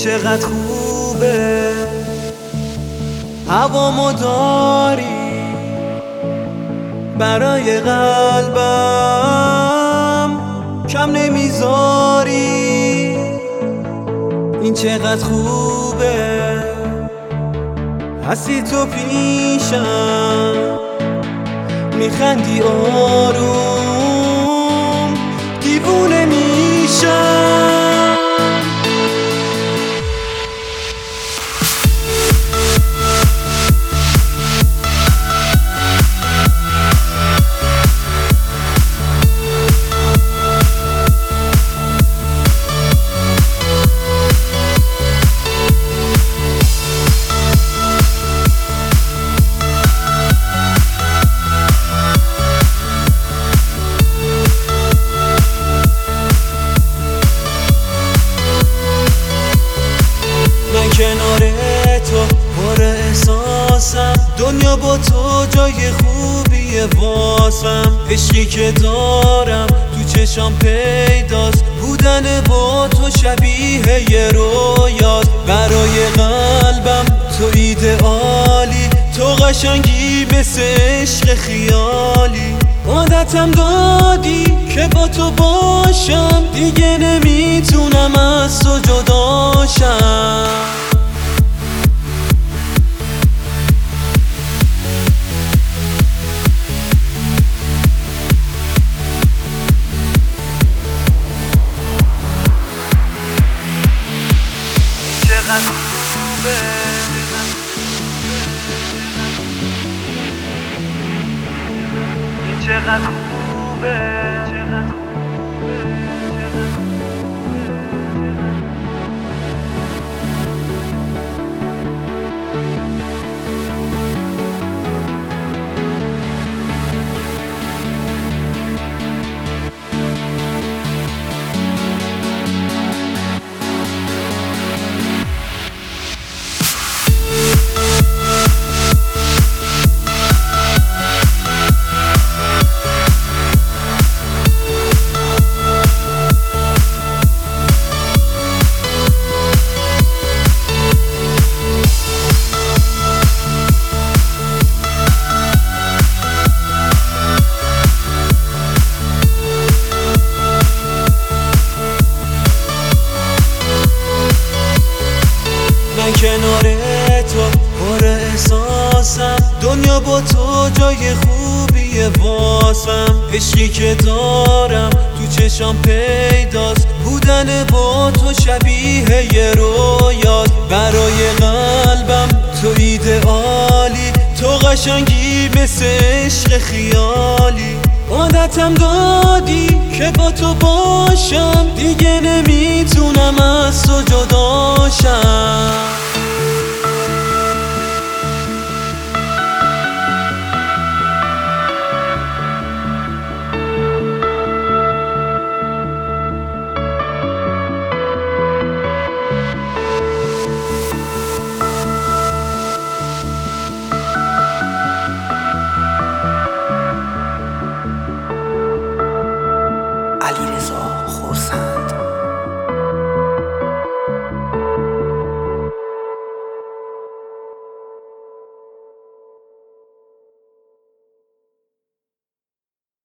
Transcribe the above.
چقدر خوبه هوامو داری برای قلبم کم نمیذاری. این چقدر خوبه هستی تو پیشم، میخندی آروم دیوونه میشم. کنار تو پر احساسم، دنیا با تو جای خوبیه واسم. عشقی که دارم تو چشام پیداست، بودن با تو شبیه یه رویاست. برای قلبم تو ایدئالی، تو قشنگی مثل عشق خیالی. عادتم دادی که با تو باشم، دیگه نمیتونم از تو جداشم. چقدر خوبه چقدر خوبه. من کنار تو پر احساسم، دنیا با تو جای خوبیه واسم. عشقی که دارم تو چشام پیداست، بودن با تو شبیه یه رویاست. برای قلبم تو ایدئالی، تو قشنگی مثل عشق خیالی. عادتم دادی که با تو باشم، دیگه نمیتونم از تو جداشم.